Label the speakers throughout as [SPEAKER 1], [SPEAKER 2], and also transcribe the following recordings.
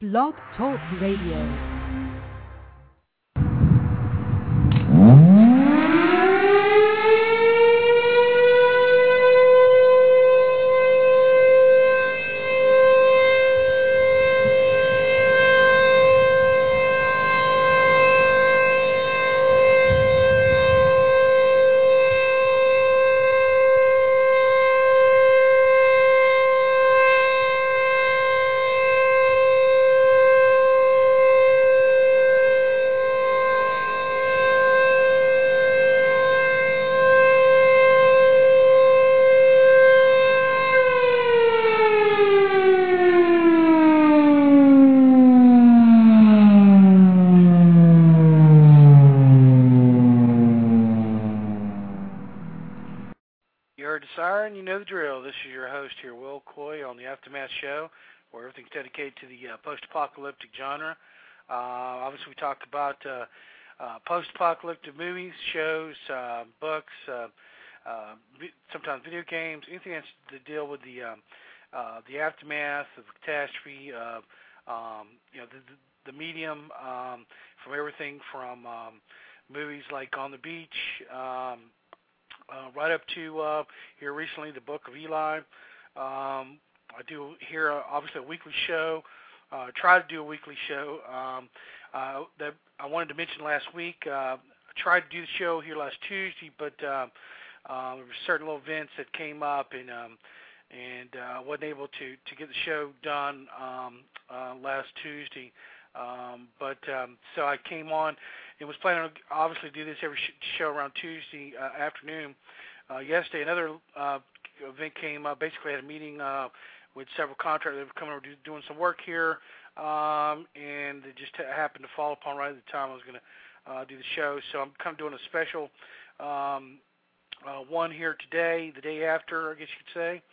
[SPEAKER 1] Blog Talk Radio.
[SPEAKER 2] Show, where everything's dedicated to the post-apocalyptic genre. Obviously, we talk about post-apocalyptic movies, shows, books, sometimes video games, anything that's to deal with the aftermath of catastrophe. The medium, from everything from movies like On the Beach, right up to here recently, The Book of Eli. I do here, obviously, a weekly show. Try to do a weekly show that I wanted to mention last week. I tried to do the show here last Tuesday, but there were certain little events that came up, and I wasn't able to get the show done last Tuesday. So I came on and was planning on obviously do this every show around Tuesday afternoon. Yesterday, another event came up. Basically, I had a meeting with several contractors that were coming over doing some work here, and it just happened to fall upon right at the time I was going to do the show. So I'm kind of doing a special one here today, the day after, I guess you could say.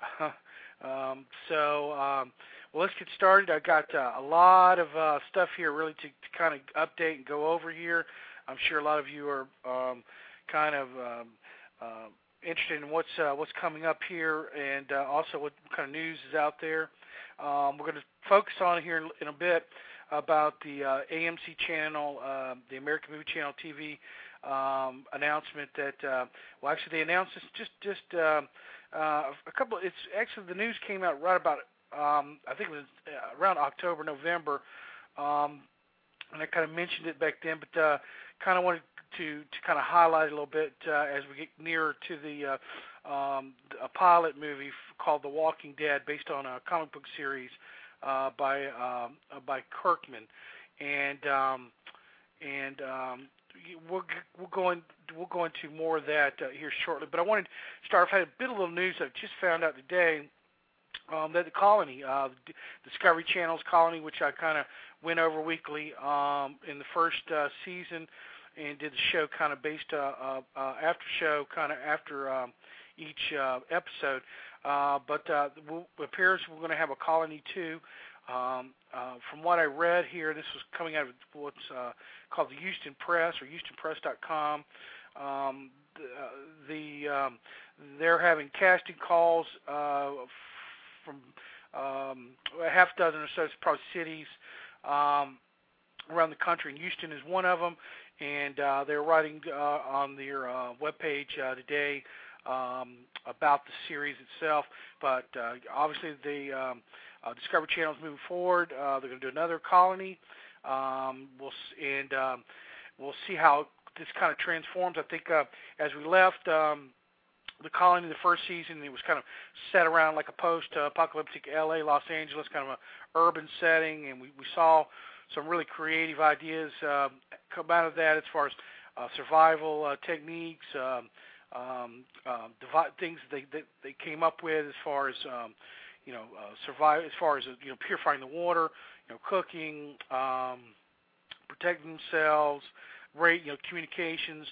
[SPEAKER 2] Well, let's get started. I got a lot of stuff here really to kind of update and go over here. I'm sure a lot of you are kind of interested in what's coming up here, and also what kind of news is out there. We're going to focus on here in a bit about the AMC channel, the American Movie Channel TV announcement that well, actually they announced this just a couple. It's actually the news came out right about I think it was around October, November, and I kind of mentioned it back then, but kind of wanted to kind of highlight a little bit as we get nearer to the a pilot movie called The Walking Dead, based on a comic book series by Kirkman, and we'll go into more of that here shortly. But I wanted to start. I've had a bit of little news I just found out today. That the Colony, Discovery Channel's Colony, which I kind of went over weekly in the first season, and did the show kind of based after show kind of after each episode. But it appears we're going to have a Colony 2. From what I read here, this was coming out of what's called the Houston Press, or HoustonPress.com. They're having casting calls from a half dozen or so, probably cities around the country, and Houston is one of them. And they're writing on their webpage today about the series itself. But obviously, the Discovery Channel is moving forward. They're going to do another Colony. We'll see how this kind of transforms. I think as we left the Colony, the first season, it was kind of set around like a post-apocalyptic L.A., Los Angeles, kind of an urban setting, and we saw some really creative ideas come out of that as far as survival techniques, things they came up with as far as survive, as far as purifying the water, cooking, protecting themselves, communications.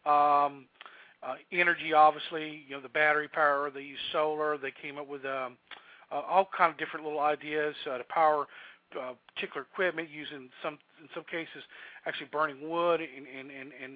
[SPEAKER 2] Energy, obviously, the battery power. They use solar. They came up with all kind of different little ideas to power particular equipment, using in some cases actually burning wood and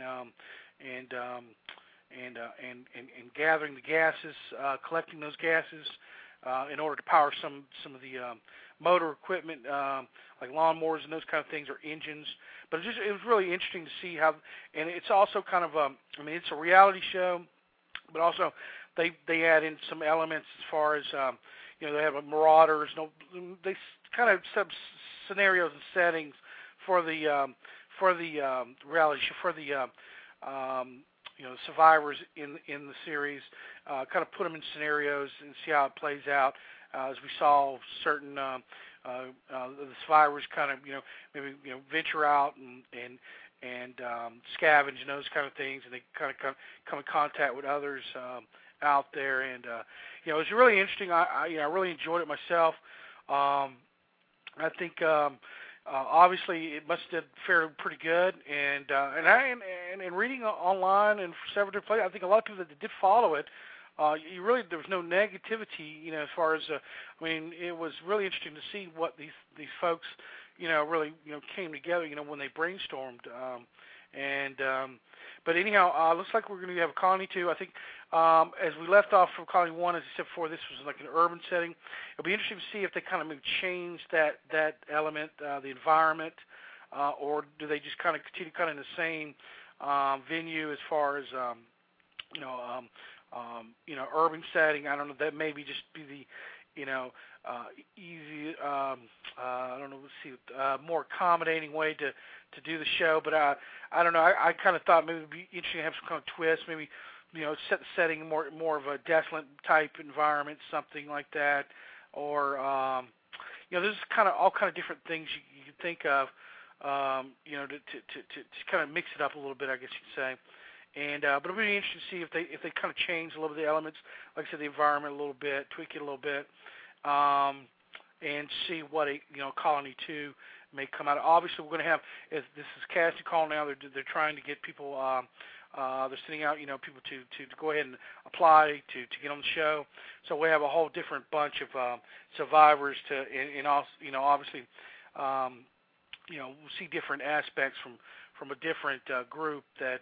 [SPEAKER 2] gathering the gases, collecting those gases in order to power some of the motor equipment, like lawnmowers and those kind of things, or engines. But it was really interesting to see how, and it's also kind of, I mean, it's a reality show, but also they add in some elements as far as, you know, they have marauders. They kind of set scenarios and settings for the reality show, for the you know, survivors in the series. Kind of put them in scenarios and see how it plays out. As we saw certain the survivors kind of, you know, maybe, you know, venture out and scavenge and those kind of things, and they kind of come in contact with others out there, and you know, it was really interesting. I really enjoyed it myself. I think obviously it must have fared pretty good, and reading online and for several different places, I think a lot of people that did follow it, there was no negativity, you know, as far as I mean, it was really interesting to see what these folks, you know, really, you know, came together, you know, when they brainstormed. But anyhow, looks like we're going to have a Colony 2. I think as we left off from Colony 1, as I said before, this was like an urban setting. It'll be interesting to see if they kind of maybe change that element, the environment, or do they just kind of continue kind of in the same venue as far as, you know, urban setting. I don't know, that maybe just be the, you know, easy, I don't know, let's see, more accommodating way to do the show. But I don't know, I kind of thought maybe it would be interesting to have some kind of twist, maybe, you know, set the setting more of a desolate type environment, something like that. Or, you know, there's kind of all kind of different things you could think of, you know, to kind of mix it up a little bit, I guess you could say. And but it'll be interesting to see if they kind of change a little bit of the elements, like I said, the environment a little bit, tweak it a little bit, and see what a, you know, Colony 2 may come out. Obviously, we're going to have, if this is casting call now, they're trying to get people, they're sending out, you know, people to go ahead and apply to get on the show. So we have a whole different bunch of survivors and also, you know, obviously, you know, we'll see different aspects from a different group that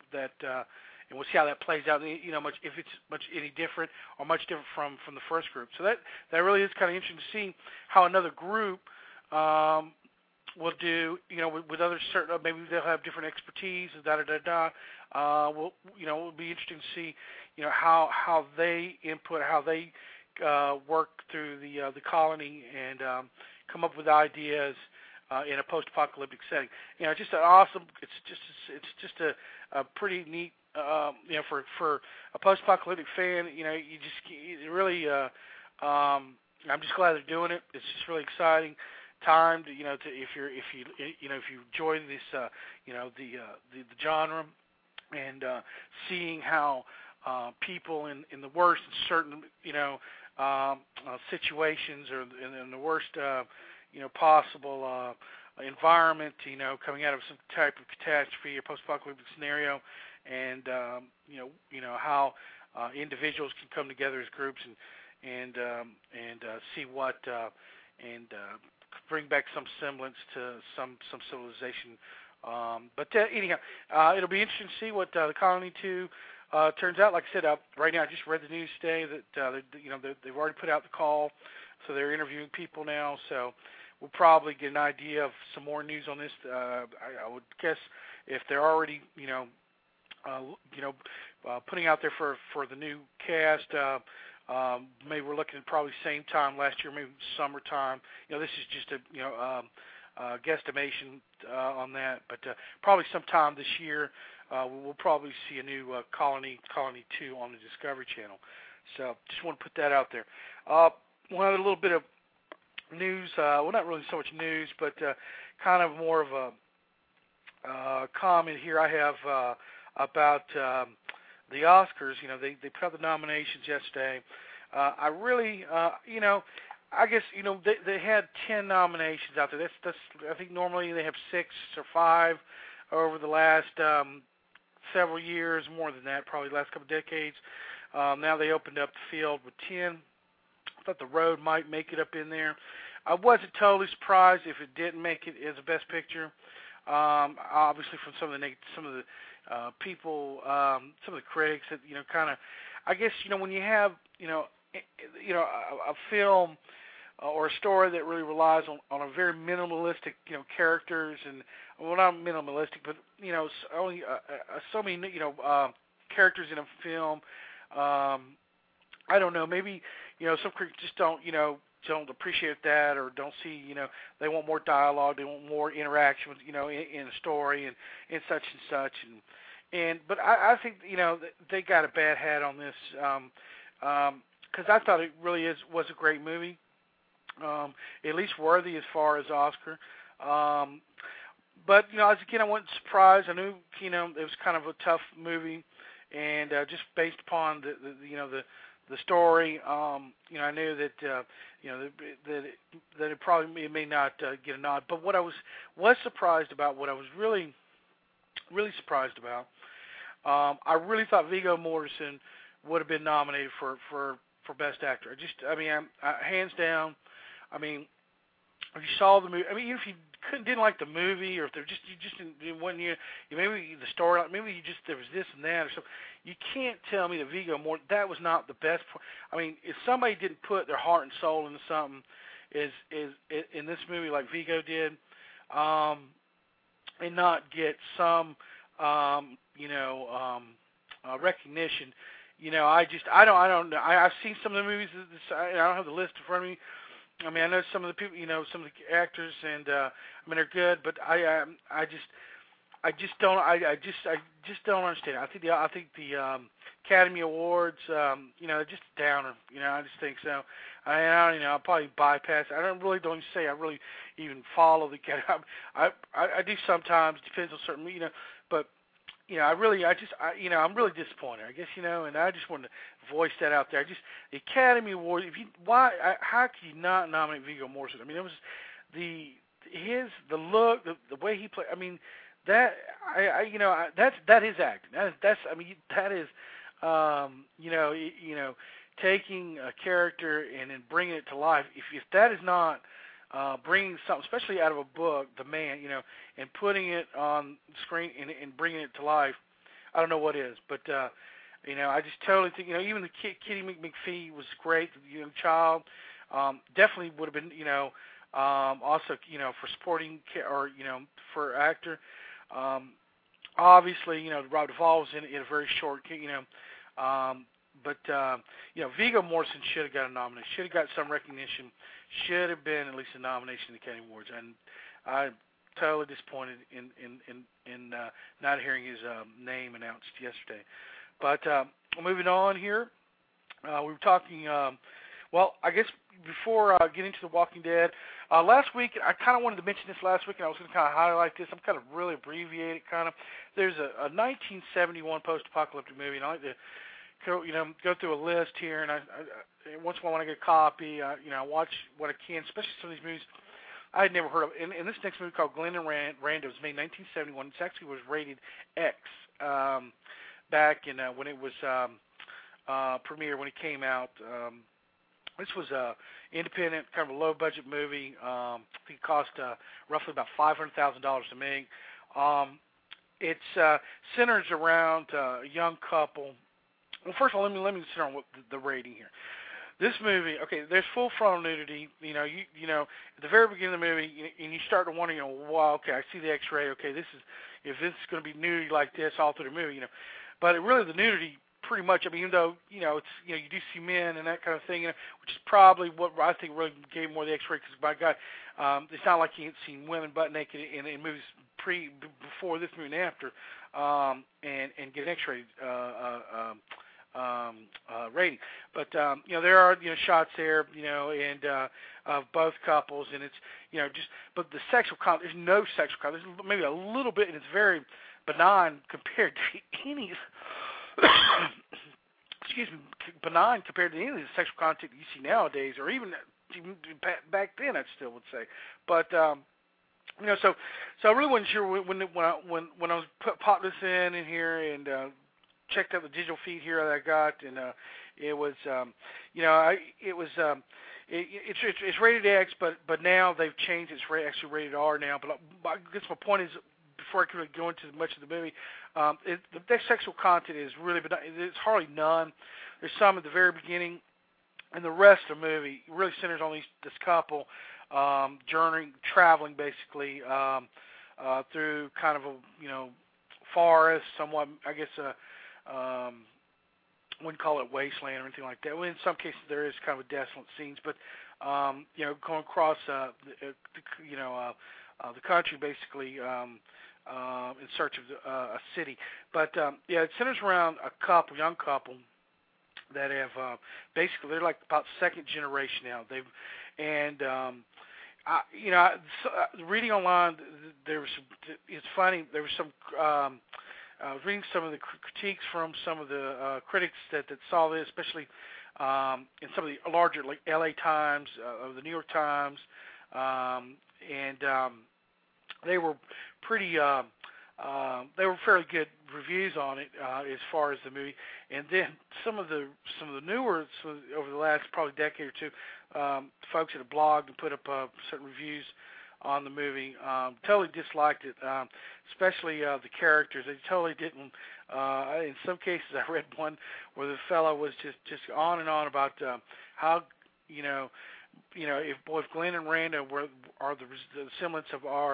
[SPEAKER 2] and we'll see how that plays out. You know, if it's any different or much different from the first group. So that really is kind of interesting to see how another group will do. You know, with other certain, maybe they'll have different expertise. Well, you know, it'll be interesting to see, you know, how they input, how they work through the colony and come up with ideas. In a post-apocalyptic setting, you know, just an awesome. It's just a pretty neat, you know, for a post-apocalyptic fan. You know, you really. I'm just glad they're doing it. It's just really exciting time to, you know, if you enjoy this, you know, the genre, and seeing how people in the worst certain, you know, situations or in the worst. You know, possible environment, you know, coming out of some type of catastrophe or post-apocalyptic scenario, and you know how individuals can come together as groups and see what and bring back some semblance to some civilization. But anyhow, it'll be interesting to see what the Colony 2 turns out. Like I said, right now I just read the news today that you know, they've already put out the call, so they're interviewing people now. So we'll probably get an idea of some more news on this. I would guess if they're already, you know, putting out there for the new cast, maybe we're looking at probably same time last year, maybe summertime. You know, this is just a, you know, guesstimation on that, but probably sometime this year we'll probably see a new Colony 2 on the Discovery Channel. So just want to put that out there. One other little bit of news, well, not really so much news, but kind of more of a comment here I have about the Oscars. You know, they put out the nominations yesterday. I really, you know, I guess, you know, they had 10 nominations out there. That's I think normally they have 6 or 5 over the last several years, more than that, probably the last couple of decades. Now they opened up the field with 10. I thought The Road might make it up in there. I wasn't totally surprised if it didn't make it as a Best Picture. Obviously, from some of the people, some of the critics that, you know, kind of, I guess, you know, when you have, you know, a film or a story that really relies on a very minimalistic, characters and, well, not minimalistic, but only so many characters in a film. I don't know, maybe some critics just don't appreciate that, or don't see, they want more dialogue, they want more interaction with, in a story and such and such, but I think they got a bad hat on this, because I thought it really was a great movie, at least worthy as far as Oscar. But I wasn't surprised. I knew it was kind of a tough movie, and just based upon the story, I knew that that it may not get a nod. But what I was surprised about, what I was really surprised about, I really thought Viggo Mortensen would have been nominated for Best Actor. Hands down. If you saw the movie, even if you didn't like the movie, or if you just didn't, maybe the story, maybe there was this and that or something. You can't tell me that Viggo Mortensen, that was not the best. If somebody didn't put their heart and soul into something, is in this movie like Viggo did, and not get some recognition. I don't know. I've seen some of the movies. I don't have the list in front of me. I know some of the people, some of the actors, and they're good, but I just don't understand. I think the Academy Awards, just a downer. I just think so. I'll probably bypass. I don't say I really even follow the Academy. I do sometimes. Depends on certain, but. I'm really disappointed, I guess, and I just wanted to voice that out there. The Academy Award, how could you not nominate Viggo Mortensen? It was the look, the way he played. That is acting. That is, taking a character and then bringing it to life. If that is not bringing something, especially out of a book, The Man, and putting it on screen and bringing it to life, I don't know what is. But, I just totally think, even the Kitty McPhee was great, the young child, definitely would have been, also, for supporting or, for actor. Obviously, Rob Duvall was in a very short, but Viggo Mortensen should have got a nomination, should have got some recognition, should have been at least a nomination in the Academy Awards, and I'm totally disappointed in not hearing his name announced yesterday. But moving on here, we were talking. Well, I guess before getting to The Walking Dead, last week I kind of wanted to mention this last week, and I was going to kind of highlight this. I'm kind of really abbreviated, kind of. There's a 1971 post-apocalyptic movie, and I like to go through a list here, and I once in a while when I get a copy, I watch what I can, especially some of these movies I had never heard of. And this next movie called Glenn and Rando was made in 1971. It actually was rated X back in when it was premiere, when it came out. This was a independent, kind of a low-budget movie. I think it cost roughly about $500,000 to make. It centers around a young couple. Well, first of all, let me center on the rating here. This movie, okay, there's full frontal nudity. At the very beginning of the movie, and you start to wonder, wow, okay, I see the X-ray. Okay, if this is going to be nudity like this all through the movie, but really the nudity, pretty much. Even though it's you do see men and that kind of thing, which is probably what I think really gave more the X-ray. Because by God, it's not like you ain't seen women butt naked in movies before this movie and after, and get an X-ray rating. But there are shots there, and of both couples, and it's but the sexual content, there's no sexual content. There's maybe a little bit, and it's very benign compared to any. Excuse me, benign compared to any of the sexual content you see nowadays, or even back then, I still would say. But so I really wasn't sure when I was popped this in here and checked out the digital feed here that I got, and it was it's rated X, but now they've changed. It's actually rated R now. But I guess my point is, before I could go into much of the movie, the sexual content is really, it's hardly none. There's some at the very beginning, and the rest of the movie really centers on this couple traveling basically through kind of a forest, somewhat I guess wouldn't call it wasteland or anything like that. Well, in some cases there is kind of desolate scenes, but going across the country basically in search of a city. But it centers around a young couple that have basically they're like about second generation now. Reading online, it's funny. There was some. I was reading some of the critiques from some of the critics that saw this, especially in some of the larger, like L.A. Times, or the New York Times, and they were pretty. They were fairly good reviews on it as far as the movie, and then some of the newer over the last probably decade or two, folks that have blogged and put up certain reviews on the movie totally disliked it, especially the characters. They totally didn't. In some cases, I read one where the fellow was just on and on about how if Glenn and Randa are the semblance of our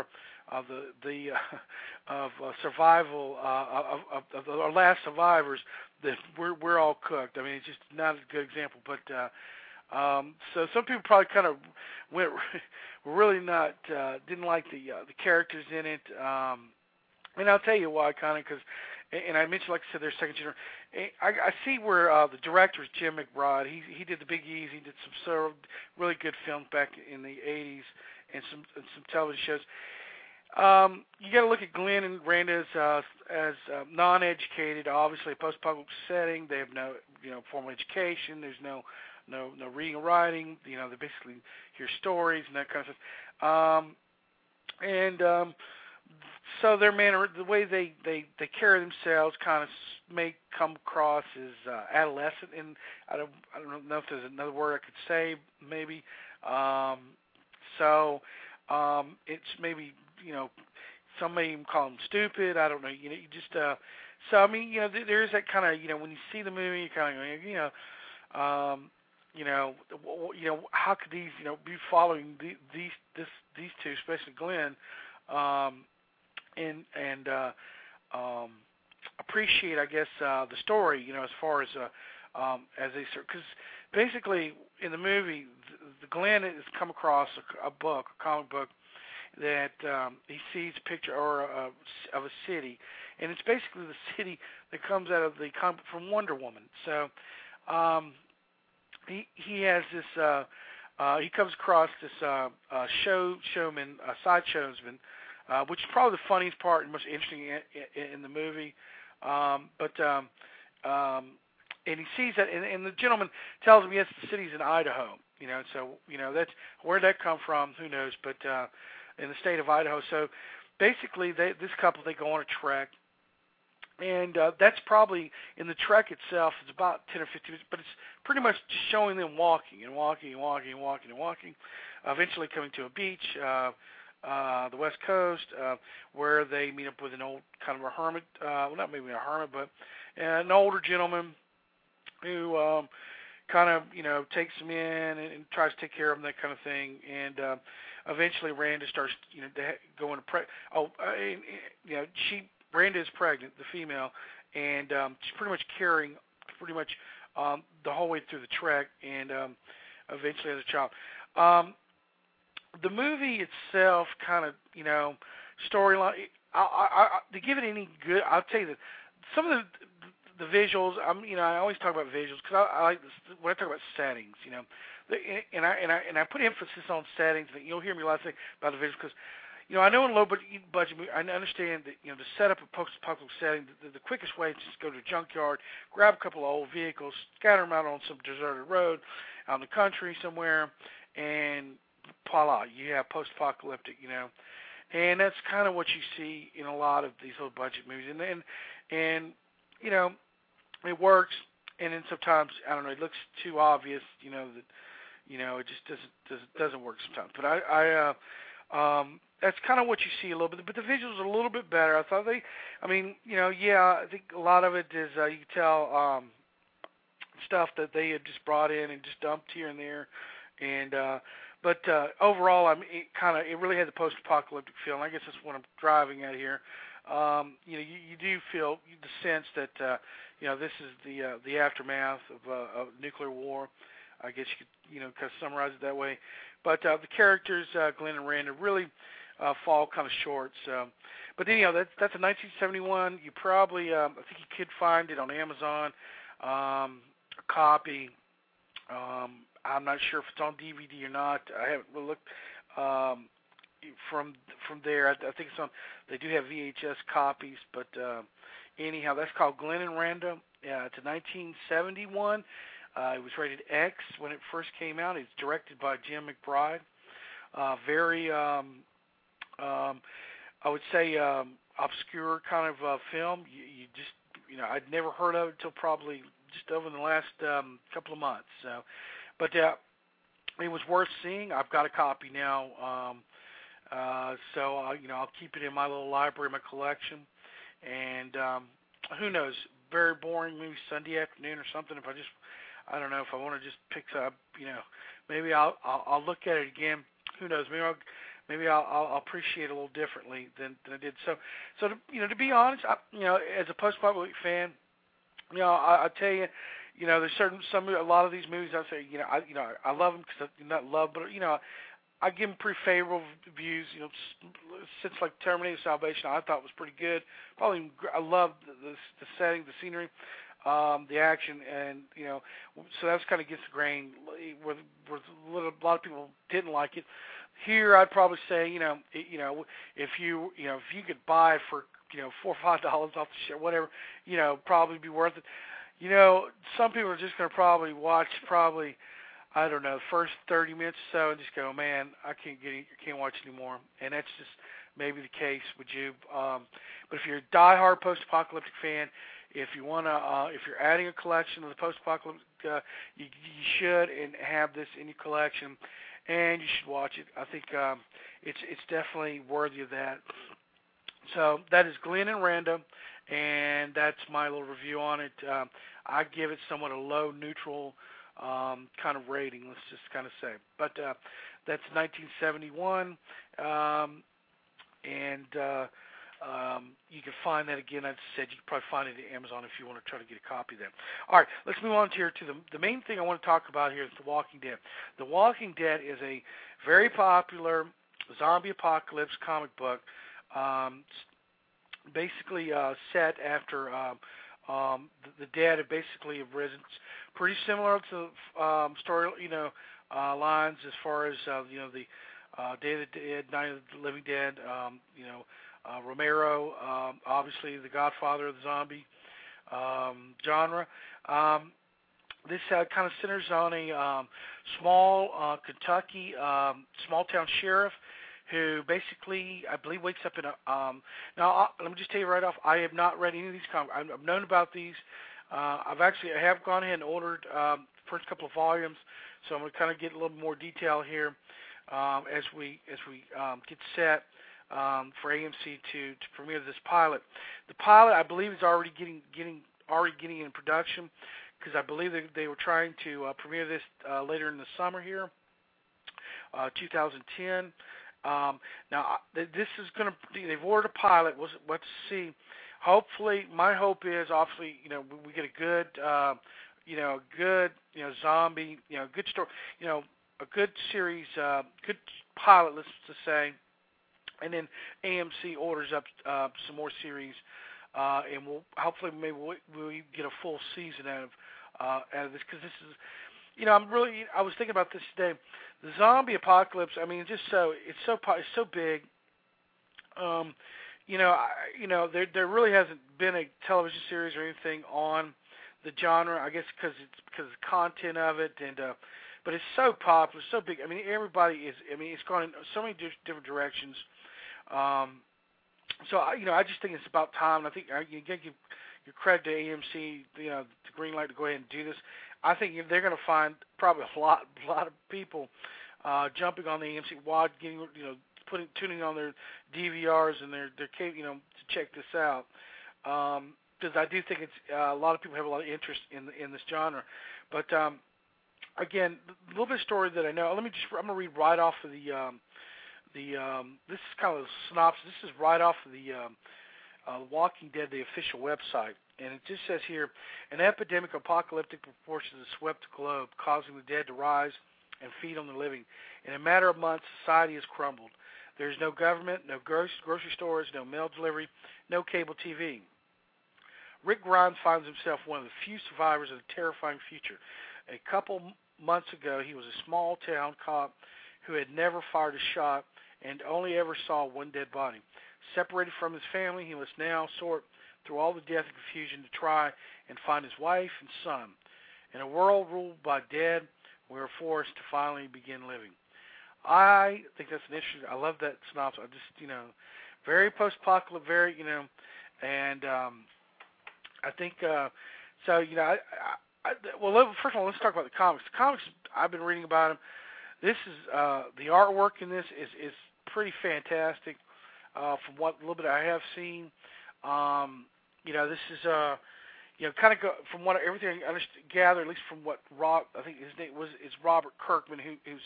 [SPEAKER 2] survival of our last survivors, that we're all cooked. I mean, it's just not a good example, but so some people probably kind of were really not didn't like the characters in it, and I'll tell you why, kind of, because. And I mentioned, like I said, they're second generation. I see where the director is Jim McBride. He did The Big Easy. He did some really good films back in the 80s and some television shows. You got to look at Glenn and Randa as non-educated, obviously a post-apocalyptic setting. They have no formal education. There's no reading or writing. They basically hear stories and that kind of stuff. So their manner, the way they carry themselves, kind of may come across as adolescent, and I don't know if there's another word I could say, maybe. So it's maybe some may even call them stupid. I don't know. You just so I mean there is that kind of when you see the movie, you kind of how could these be following these two, especially Glenn. And appreciate, I guess, the story, as far as they, because basically in the movie, the Glenn has come across a comic book that he sees a picture of a city, and it's basically the city that comes out of the comic from Wonder Woman. So he has this. He comes across this side showsman. Which is probably the funniest part and most interesting in the movie. And he sees that, and the gentleman tells him, yes, the city's in Idaho. So that's where'd that come from? Who knows? But in the state of Idaho. So basically, this couple, they go on a trek, and that's probably in the trek itself. It's about 10 or 15 minutes, but it's pretty much just showing them walking and walking and walking and walking and walking, eventually coming to a beach. The West Coast, where they meet up with an old kind of a hermit, well, not maybe a hermit, but an older gentleman who kind of, takes them in and tries to take care of them, that kind of thing. And eventually Randa starts, going to Randa is pregnant, the female, and she's pretty much carrying the whole way through the trek, and eventually has a child. The movie itself, kind of, storyline. To give it any good, I'll tell you that some of the visuals. I always talk about visuals because I like this, when I talk about settings. And I put emphasis on settings. That you'll hear me a lot say about the visuals because, I know in low budget movie, I understand that to set up a post-apocalyptic setting, the quickest way is just go to a junkyard, grab a couple of old vehicles, scatter them out on some deserted road out in the country somewhere, and voila, you have post-apocalyptic, and that's kind of what you see in a lot of these low budget movies, and it works, and then sometimes I don't know, it looks too obvious, that it just doesn't work sometimes. But I that's kind of what you see a little bit, but the visuals are a little bit better. I thought I think a lot of it is you can tell stuff that they had just brought in and just dumped here and there, and but overall, I mean, it really had the post-apocalyptic feel, and I guess that's what I'm driving at here. You do feel the sense that this is the aftermath of nuclear war. I guess you could kind of summarize it that way. But the characters, Glenn and Randa, really fall kind of short. So, but then that's a 1971. You probably I think you could find it on Amazon, a copy. I'm not sure if it's on DVD or not. I haven't really looked from there. I think it's on. They do have VHS copies, but anyhow, that's called Glenn and Randa. It's a 1971. It was rated X when it first came out. It's directed by Jim McBride. Very, I would say, obscure kind of film. You just, I'd never heard of it until probably just over the last couple of months. So, but it was worth seeing. I've got a copy now, so I'll keep it in my little library, my collection. And who knows? Very boring, maybe Sunday afternoon or something. I don't know if I want to just pick up, maybe I'll look at it again. Who knows? Maybe I'll appreciate it a little differently than I did. So to be honest, as a post-apocalyptic fan, I tell you, there's a lot of these movies I say, I love them because not love, but I give them pretty favorable views. Since like Terminator Salvation, I thought was pretty good. Probably I love the setting, the scenery. The action, and so that's kind of against the grain. Where a lot of people didn't like it. Here, I'd probably say, if you could buy it for $4 or $5 off the show, whatever, probably be worth it. Some people are just going to probably watch I don't know, the first 30 minutes or so and just go, man, I can't watch anymore. And that's just maybe the case with you. But if you're a diehard post-apocalyptic fan, if you want to, if you're adding a collection of the post-apocalyptic, you should and have this in your collection, and you should watch it. I think it's definitely worthy of that. So that is Glenn and Randa, and that's my little review on it. I give it somewhat a low, neutral kind of rating, let's just kind of say. But that's 1971, and you can find that again. I said you can probably find it at Amazon if you want to try to get a copy of that. All right, let's move on to the main thing I want to talk about here is The Walking Dead. The Walking Dead is a very popular zombie apocalypse comic book, basically set after the dead have basically risen. It's pretty similar to story, lines as far as the Day of the Dead, Night of the Living Dead, Romero, obviously the godfather of the zombie genre. This kind of centers on a small Kentucky small-town sheriff who basically, I believe, wakes up in a... now, let me just tell you right off, I have not read any of these comics. I've known about these. I have gone ahead and ordered the first couple of volumes, so I'm going to kind of get a little more detail here as we get set for AMC to premiere this pilot. The pilot, I believe, is already getting in production because I believe they were trying to premiere this later in the summer here, 2010. Now, this is going to, they've ordered a pilot. Let's see. Hopefully, my hope is, obviously, we get a good, zombie, good story, a good series, good pilot, let's just say, and then AMC orders up some more series, and we'll hopefully we'll get a full season out of this, because this is, I was thinking about this today. The zombie apocalypse, I mean, it's so big. There really hasn't been a television series or anything on the genre. I guess because of the content of it, but it's so popular, so big. I mean, everybody is. I mean, it's gone in so many different directions. So I just think it's about time. And I think you got to give your credit to AMC, the green light to go ahead and do this. I think they're going to find probably a lot of people jumping on the AMC wad, getting tuning on their DVRs and their to check this out. because I do think it's a lot of people have a lot of interest in this genre. But again, a little bit of story that I know. I'm gonna read right off of this is kind of a synopsis. This is right off of the Walking Dead, the official website, and it just says here, an epidemic of apocalyptic proportions has swept the globe, causing the dead to rise and feed on the living. In a matter of months, society has crumbled. There is no government, no grocery stores, no mail delivery, no cable TV. Rick Grimes finds himself one of the few survivors of a terrifying future. A couple months ago, he was a small-town cop who had never fired a shot and only ever saw one dead body. Separated from his family, he must now sort through all the death and confusion to try and find his wife and son. In a world ruled by dead, we are forced to finally begin living. I think that's an interesting. I love that synopsis. I just, very post-apocalyptic, very, and I think so. Well, first of all, let's talk about the comics. The comics, I've been reading about them. This is the artwork in this is pretty fantastic. From what little bit I have seen, this is kind of from what everything I gather, at least from what I think his name is Robert Kirkman, who's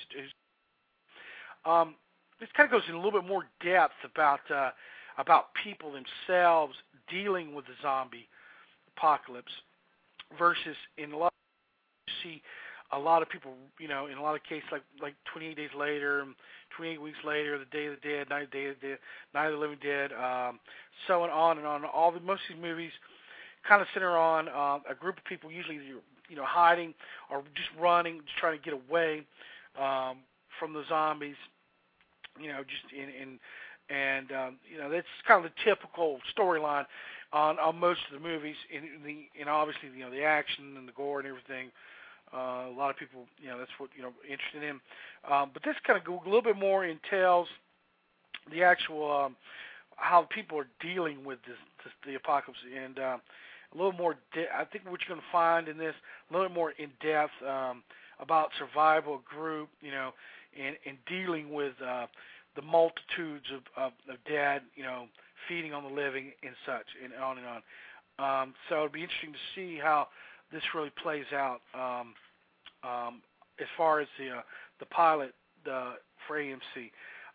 [SPEAKER 2] this kind of goes in a little bit more depth about people themselves dealing with the zombie apocalypse versus in a lot you see a lot of people, in a lot of cases like 28 Days Later, 28 Weeks Later, The Day of the Dead, Night of the Living Dead, so on and on. Most of these movies kind of center on a group of people, usually hiding or just running, just trying to get away from the zombies. That's kind of the typical storyline on most of the movies. In obviously the action and the gore and everything. A lot of people, that's what interested in. But this kind of a little bit more entails the actual how people are dealing with the apocalypse, and a little more. I think what you're going to find in this a little bit more in depth about survival group, and dealing with the multitudes of dead, feeding on the living and such, and on and on. So it'll be interesting to see how this really plays out as far as the pilot for AMC.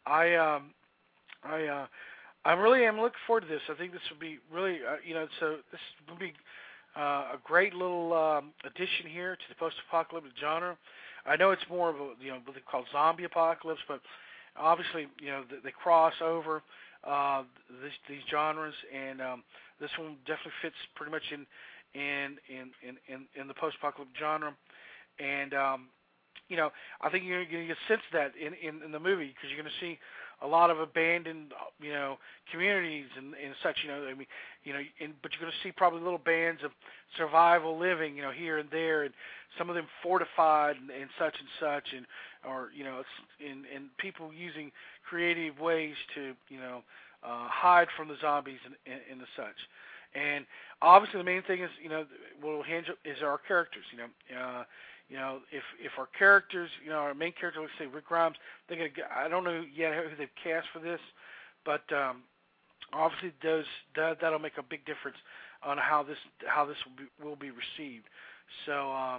[SPEAKER 2] I really am looking forward to this. I think this will be really, so this will be a great little addition here to the post-apocalyptic genre. I know it's more of a, what they call zombie apocalypse, but obviously, they cross over these genres, and this one definitely fits pretty much in the post-apocalyptic genre, and I think you're going to get a sense of that in the movie, because you're going to see a lot of abandoned communities and such, but you're going to see probably little bands of survival living, here and there, and some of them fortified and such, and people using creative ways to hide from the zombies and the such. And obviously the main thing is, what will hinge is our characters. If our characters, our main character, let's say Rick Grimes, I don't know yet who they've cast for this, but obviously that'll make a big difference on how this will be received. So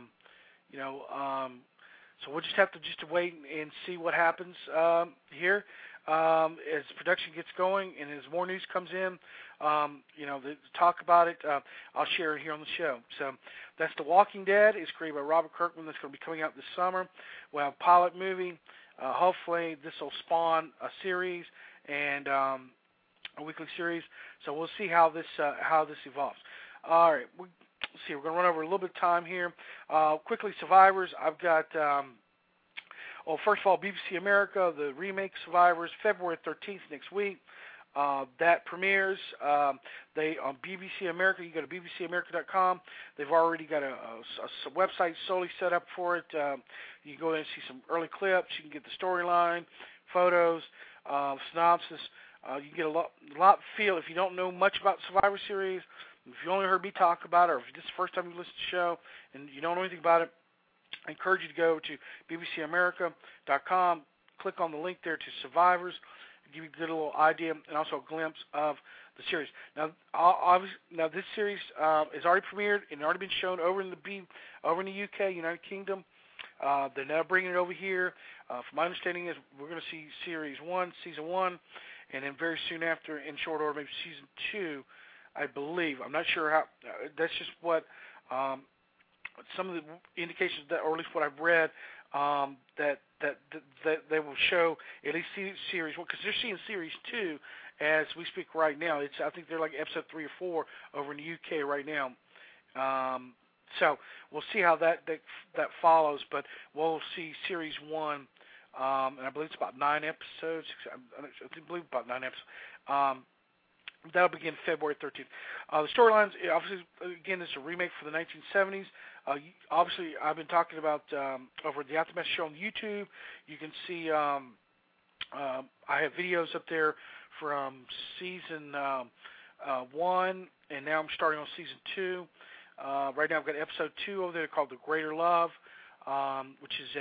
[SPEAKER 2] so we'll just have to wait and see what happens here. As production gets going and as more news comes in, to talk about it, I'll share it here on the show. So that's The Walking Dead. It's created by Robert Kirkman. That's going to be coming out this summer. We'll have a pilot movie. Hopefully this will spawn a series and a weekly series. So we'll see how this evolves. All right. Let's see. We're going to run over a little bit of time here. Quickly, Survivors. I've got... Well, first of all, BBC America, the remake Survivors, February 13th next week. That premieres. On BBC America, you go to bbcamerica.com. They've already got a website solely set up for it. You can go in and see some early clips. You can get the storyline, photos, synopsis. You get a lot feel. If you don't know much about Survivor series, if you only heard me talk about it, or if this is the first time you listen to the show and you don't know anything about it, I encourage you to go to bbcamerica.com, click on the link there to Survivors, give you a good little idea and also a glimpse of the series. Now, obviously, this series is already premiered and already been shown over in the UK, United Kingdom. They're now bringing it over here. From my understanding is we're going to see series 1, season 1, and then very soon after, in short order, maybe season 2, I believe. I'm not sure how. That's just what some of the indications that, or at least what I've read, that they will show at least series 1, because they're seeing series 2 as we speak right now. I think they're like episode 3 or 4 over in the UK right now. So we'll see how that follows, but we'll see series 1, and I believe it's about 9 episodes. I believe about 9 episodes. That'll begin February 13th. The storylines, obviously, again, this is a remake for the 1970s. Obviously, I've been talking about over the Aftermath show on YouTube. You can see I have videos up there from season 1, and now I'm starting on season 2. Right now I've got episode 2 over there called The Greater Love, which is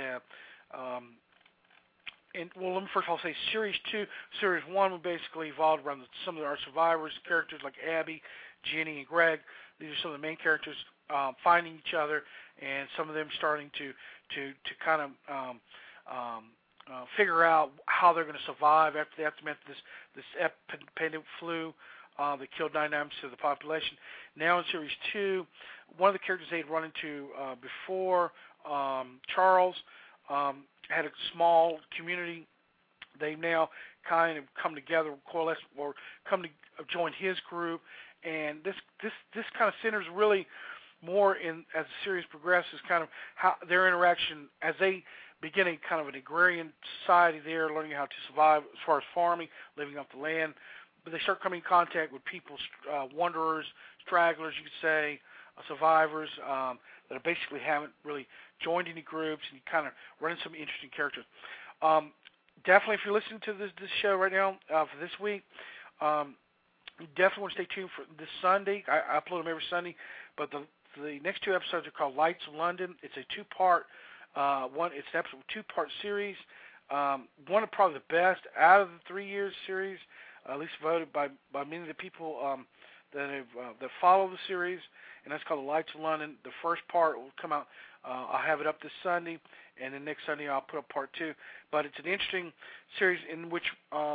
[SPEAKER 2] well, let me first of all say series 2. Series 1 will basically evolve around some of our survivors, characters like Abby, Jenny, and Greg. These are some of the main characters finding each other, and some of them starting to kind of figure out how they're going to survive after the aftermath of this pandemic flu that killed 99% of the population. Now in Series 2, one of the characters they had run into before, Charles, had a small community. They've now kind of come together, coalesce, or come to join his group, and this kind of centers really more in, as the series progresses, kind of how their interaction as they begin a kind of an agrarian society there, learning how to survive as far as farming, living off the land. But they start coming in contact with people, wanderers, stragglers, you could say, survivors that basically haven't really joined any groups, and you kind of run into some interesting characters. Definitely, if you're listening to this show right now for this week, you definitely want to stay tuned for this Sunday. I upload them every Sunday, but the next 2 episodes are called Lights of London. It's a 2-part it's an episode 2-part series. One of probably the best out of the 3 years series, at least voted by many of the people that follow the series, and that's called The Lights of London. The first part will come out. I'll have it up this Sunday, and then next Sunday I'll put up part 2. But it's an interesting series in which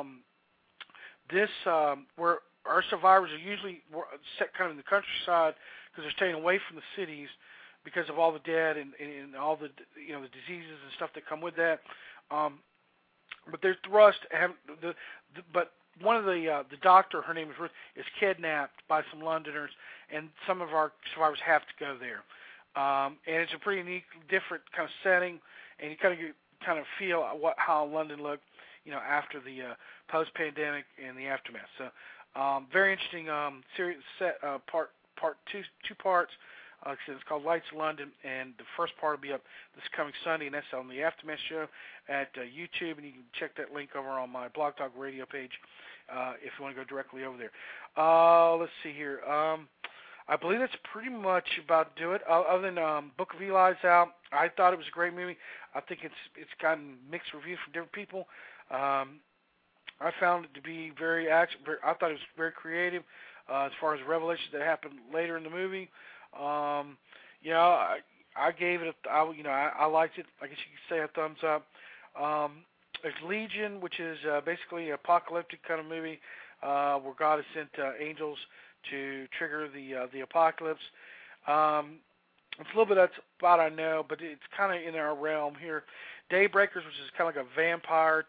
[SPEAKER 2] where our survivors are usually set kind of in the countryside because they're staying away from the cities because of all the dead and all the the diseases and stuff that come with that. But they're thrust. But one of the doctor, her name is Ruth, is kidnapped by some Londoners, and some of our survivors have to go there. And it's a pretty unique, different kind of setting, and you kind of feel how London looked, after the post-pandemic and the aftermath. So, very interesting series set part 2 parts. It's called Lights of London, and the first part will be up this coming Sunday, and that's on the Aftermath show at YouTube, and you can check that link over on my Blog Talk Radio page if you want to go directly over there. Let's see here. I believe that's pretty much about to do it. Other than Book of Eli's out, I thought it was a great movie. I think it's gotten mixed reviews from different people. I found it to be very I thought it was very creative as far as the revelations that happened later in the movie. I gave it I liked it. I guess you could say a thumbs up. There's Legion, which is basically an apocalyptic kind of movie where God has sent angels to trigger the apocalypse. It's a little bit that's about I know, but it's kind of in our realm here. Daybreakers, which is kind of like a vampire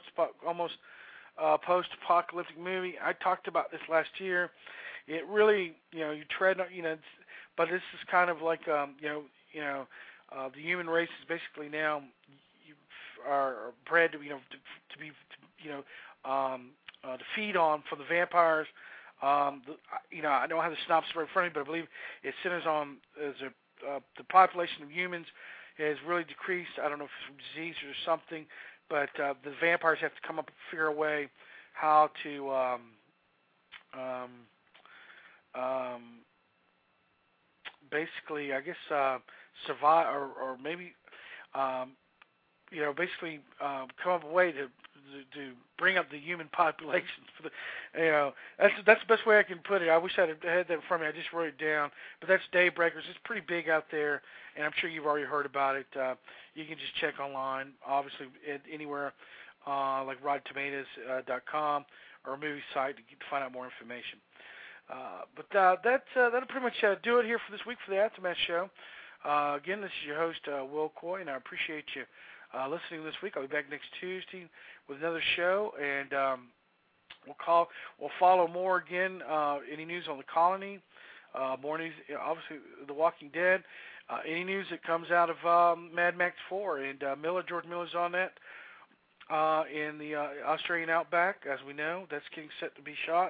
[SPEAKER 2] post-apocalyptic movie. I talked about this last year. It really, you tread on, but this is kind of like, the human race is basically now are bred to, to feed on for the vampires. I don't have the synopsis right in front of me, but I believe it centers on the population of humans has really decreased. I don't know if it's from disease or something, but the vampires have to come up and figure a way how to basically, I guess, survive or maybe, basically come up with a way to to bring up the human populations. For the, that's the best way I can put it. I wish I had that in front of me. I just wrote it down. But that's Daybreakers. It's pretty big out there, and I'm sure you've already heard about it. You can just check online, obviously, anywhere like RottenTomatoes.com or a movie site to find out more information. But that'll pretty much do it here for this week for the Aftermath Show. Again, this is your host, Will Coy, and I appreciate you listening this week. I'll be back next Tuesday with another show, and we'll follow more again. Any news on the Colony, more news, obviously, The Walking Dead. Any news that comes out of Mad Max 4, and George Miller's on that in the Australian outback, as we know. That's getting set to be shot.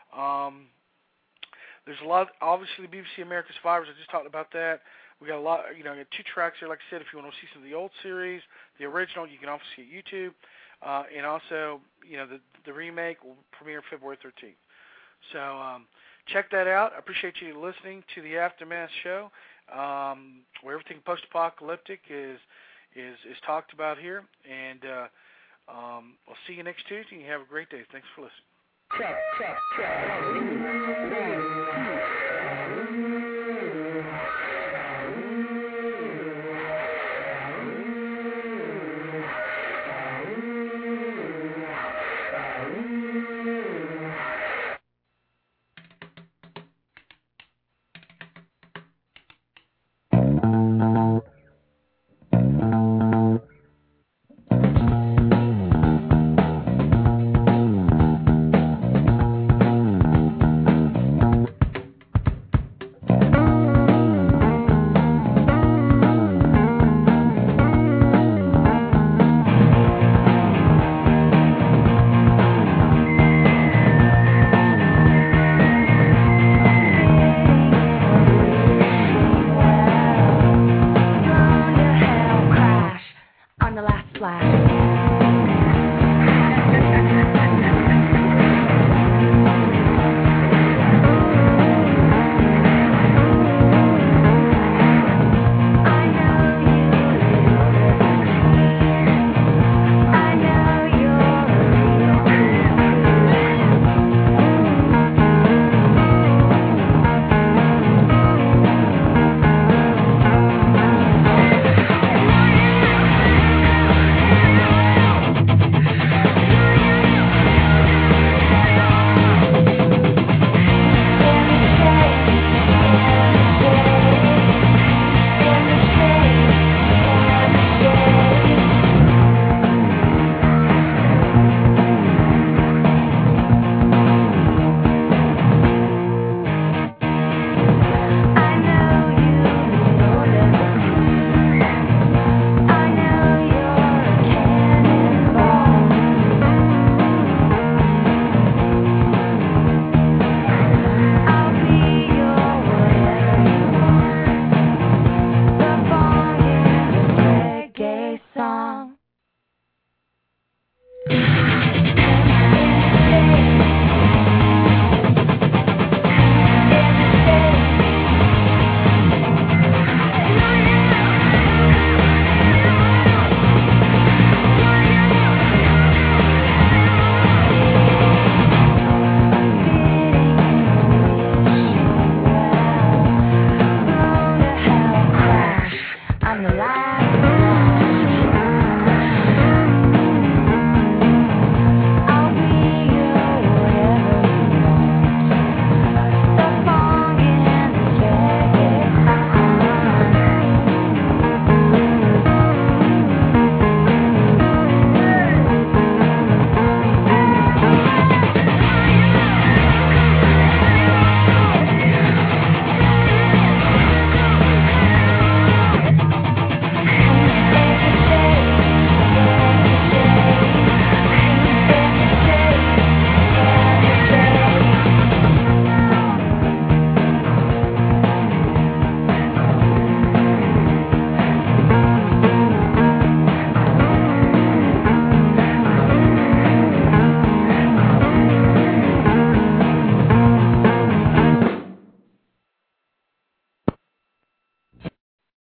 [SPEAKER 2] There's a lot, obviously, the BBC America Survivors. I just talked about that. We got a lot, I got 2 tracks here. Like I said, if you want to see some of the old series, the original, you can also see at YouTube. And also, the remake will premiere February 13th. So check that out. I appreciate you listening to the Aftermath Show, where everything post-apocalyptic is talked about here. And I'll see you next Tuesday. You have a great day. Thanks for listening. Check.